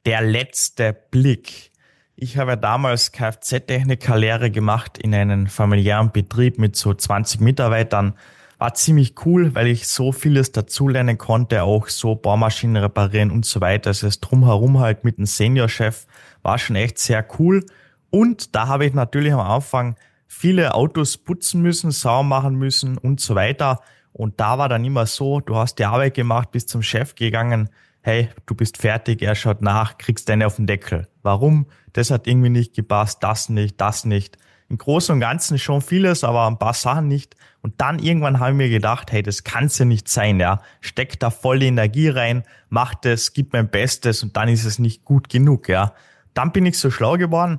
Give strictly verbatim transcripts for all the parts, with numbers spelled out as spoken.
Der letzte Blick. Ich habe ja damals Kfz-Techniker-Lehre gemacht in einem familiären Betrieb mit so zwanzig Mitarbeitern. War ziemlich cool, weil ich so vieles dazulernen konnte, auch so Bohrmaschinen reparieren und so weiter. Also das Drumherum halt mit dem Seniorchef war schon echt sehr cool. Und da habe ich natürlich am Anfang viele Autos putzen müssen, sauber machen müssen und so weiter. Und da war dann immer so, du hast die Arbeit gemacht, bist zum Chef gegangen, hey, du bist fertig, er schaut nach, kriegst deine auf den Deckel. Warum? Das hat irgendwie nicht gepasst, das nicht, das nicht. Im Großen und Ganzen schon vieles, aber ein paar Sachen nicht. Und dann irgendwann habe ich mir gedacht, hey, das kann's ja nicht sein, ja. Steck da voll Energie rein, mach das, gib mein Bestes und dann ist es nicht gut genug, ja. Dann bin ich so schlau geworden,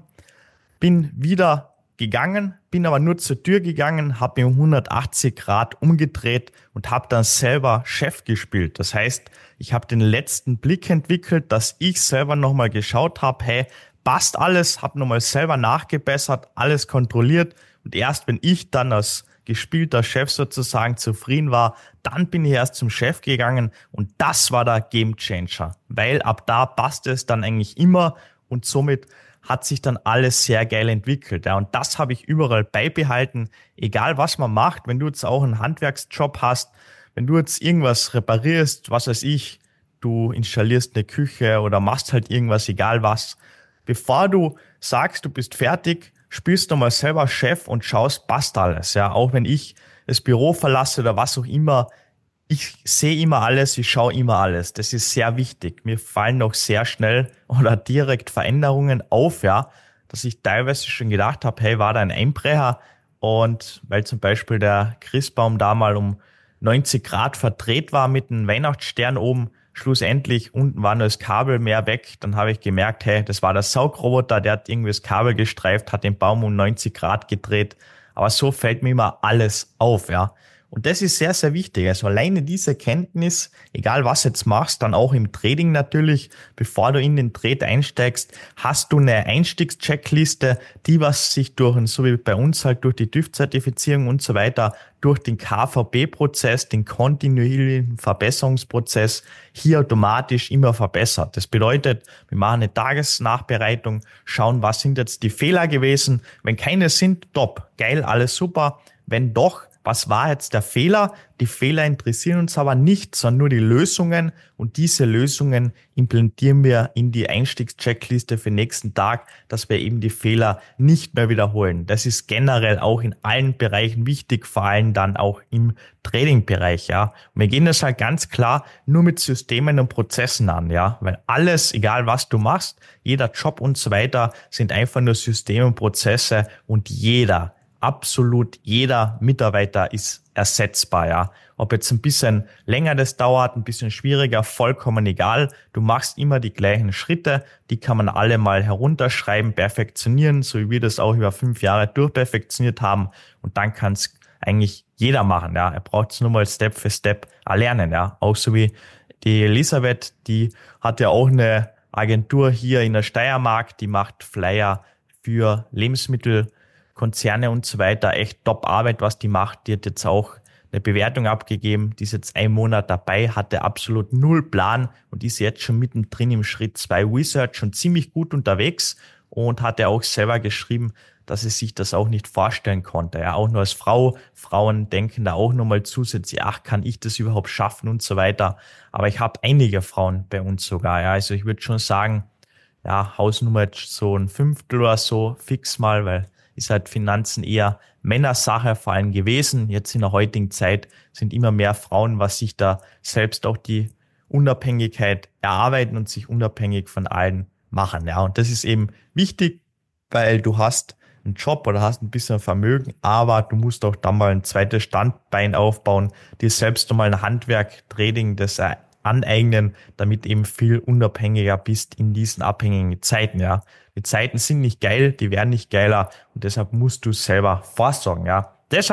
bin wieder gegangen, bin aber nur zur Tür gegangen, habe mir um hundertachtzig Grad umgedreht und habe dann selber Chef gespielt. Das heißt, ich habe den letzten Blick entwickelt, dass ich selber nochmal geschaut habe, hey, passt alles, habe nochmal selber nachgebessert, alles kontrolliert und erst wenn ich dann als gespielter Chef sozusagen zufrieden war, dann bin ich erst zum Chef gegangen und das war der Gamechanger, weil ab da passt es dann eigentlich immer und somit hat sich dann alles sehr geil entwickelt. Ja, und das habe ich überall beibehalten, egal was man macht. Wenn du jetzt auch einen Handwerksjob hast, wenn du jetzt irgendwas reparierst, was weiß ich, du installierst eine Küche oder machst halt irgendwas, egal was. Bevor du sagst, du bist fertig, spielst du mal selber Chef und schaust, passt alles. Ja, auch wenn ich das Büro verlasse oder was auch immer, ich sehe immer alles, ich schaue immer alles. Das ist sehr wichtig. Mir fallen noch sehr schnell oder direkt Veränderungen auf, ja, dass ich teilweise schon gedacht habe, hey, war da ein Einbrecher? Und weil zum Beispiel der Christbaum da mal um neunzig Grad verdreht war mit einem Weihnachtsstern oben, schlussendlich unten war nur das Kabel mehr weg, dann habe ich gemerkt, hey, das war der Saugroboter, der hat irgendwie das Kabel gestreift, hat den Baum um neunzig Grad gedreht. Aber so fällt mir immer alles auf, ja. Und das ist sehr, sehr wichtig. Also alleine diese Kenntnis, egal was jetzt machst, dann auch im Trading natürlich, bevor du in den Trade einsteigst, hast du eine Einstiegscheckliste, die was sich durch, so wie bei uns halt durch die TÜV-Zertifizierung und so weiter, durch den K V B-Prozess, den kontinuierlichen Verbesserungsprozess hier automatisch immer verbessert. Das bedeutet, wir machen eine Tagesnachbereitung, schauen, was sind jetzt die Fehler gewesen. Wenn keine sind, top, geil, alles super. Wenn doch, was war jetzt der Fehler? Die Fehler interessieren uns aber nicht, sondern nur die Lösungen und diese Lösungen implementieren wir in die Einstiegscheckliste für den nächsten Tag, dass wir eben die Fehler nicht mehr wiederholen. Das ist generell auch in allen Bereichen wichtig, vor allem dann auch im Trading-Bereich, ja. Und wir gehen das halt ganz klar nur mit Systemen und Prozessen an, ja, weil alles, egal was du machst, jeder Job und so weiter, sind einfach nur Systeme und Prozesse und jeder absolut jeder Mitarbeiter ist ersetzbar, ja. Ob jetzt ein bisschen länger das dauert, ein bisschen schwieriger, vollkommen egal. Du machst immer die gleichen Schritte, die kann man alle mal herunterschreiben, perfektionieren, so wie wir das auch über fünf Jahre durchperfektioniert haben. Und dann kann es eigentlich jeder machen, ja. Er braucht es nur mal Step für Step erlernen, ja. Auch so wie die Elisabeth, die hat ja auch eine Agentur hier in der Steiermark, die macht Flyer für Lebensmittel, Konzerne und so weiter, echt top Arbeit, was die macht. Die hat jetzt auch eine Bewertung abgegeben, die ist jetzt einen Monat dabei, hatte absolut null Plan und ist jetzt schon mittendrin im Schritt zwei Research schon ziemlich gut unterwegs und hatte auch selber geschrieben, dass sie sich das auch nicht vorstellen konnte. Ja, auch nur als Frau. Frauen denken da auch nochmal zusätzlich, ach, kann ich das überhaupt schaffen und so weiter. Aber ich habe einige Frauen bei uns sogar. Ja, also ich würde schon sagen, ja, Hausnummer jetzt so ein Fünftel oder so fix mal, weil ist halt Finanzen eher Männersache vor allem gewesen. Jetzt in der heutigen Zeit sind immer mehr Frauen, was sich da selbst auch die Unabhängigkeit erarbeiten und sich unabhängig von allen machen. Ja, und das ist eben wichtig, weil du hast einen Job oder hast ein bisschen Vermögen, aber du musst auch dann mal ein zweites Standbein aufbauen, dir selbst nochmal ein Handwerk, Trading, das aneignen, damit eben viel unabhängiger bist in diesen abhängigen Zeiten, ja. Die Zeiten sind nicht geil, die werden nicht geiler und deshalb musst du selber vorsorgen, ja. Deshalb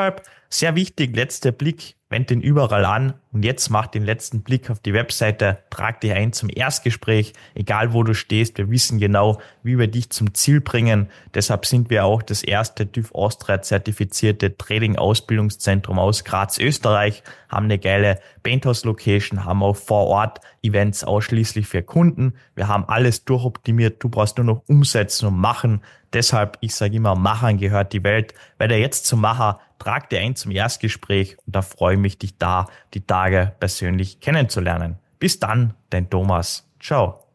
Sehr wichtig, letzter Blick, wend den überall an und jetzt mach den letzten Blick auf die Webseite, trag dich ein zum Erstgespräch, egal wo du stehst, wir wissen genau, wie wir dich zum Ziel bringen. Deshalb sind wir auch das erste TÜV Austria zertifizierte Trading-Ausbildungszentrum aus Graz, Österreich, haben eine geile Penthouse-Location, haben auch vor Ort Events ausschließlich für Kunden. Wir haben alles durchoptimiert, du brauchst nur noch umsetzen und machen. Deshalb, ich sage immer, Machern gehört die Welt. Weil der jetzt zum Macher, trag dir ein zum Erstgespräch und da freue ich mich, dich da die Tage persönlich kennenzulernen. Bis dann, dein Thomas. Ciao.